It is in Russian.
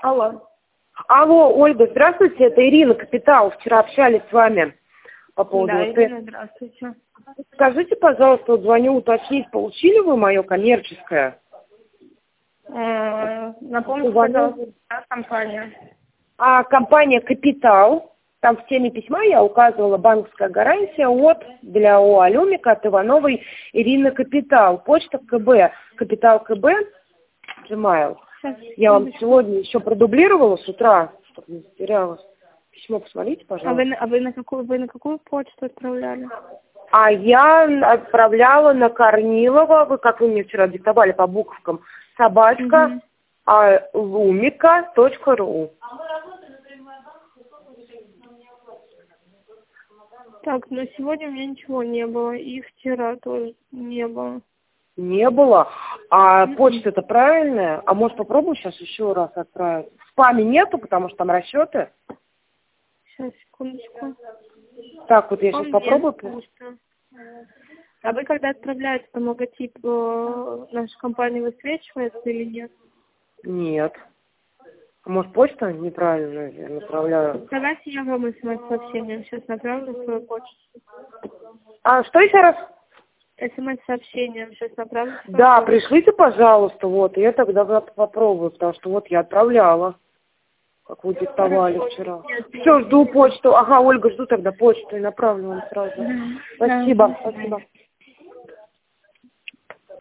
Алло. Алло, Ольга, здравствуйте, это Ирина Капитал. Вчера общались с вами по поводу... Да, Ирина, здравствуйте. Скажите, пожалуйста, вот звоню уточнить, получили вы мое коммерческое? Напомните, пожалуйста, компания. Компания «Капитал». Там в теме письма я указывала банковская гарантия для ООО «Алюмика» от Ивановой Ирины Капитал. Почта КБ. Капитал КБ. Gmail. Я вам сегодня еще продублировала с утра, чтобы не затерялась. Письмо посмотрите, пожалуйста. Вы на какую почту отправляли? Я отправляла на Корнилова, как вы мне вчера диктовали по буковкам, собачка, lumika.ru. Так, но сегодня у меня ничего не было, и вчера тоже не было. Не было? Почта-то правильная? А может попробую сейчас еще раз отправить? В спаме нету, потому что там расчеты. Сейчас, секундочку. Так, вот я сейчас попробую. А вы когда отправляете, там логотип нашей компании высвечивается или нет? Нет. Может, почта неправильно я направляю? Давайте я вам смс-сообщением сейчас направлю свою почту. Что еще раз? СМС-сообщением сейчас направлю. Да, пришлите, пожалуйста, и я тогда попробую, потому что я отправляла, как вы диктовали вчера. Все, жду почту. Ольга, жду тогда почту и направлю вам сразу. Спасибо.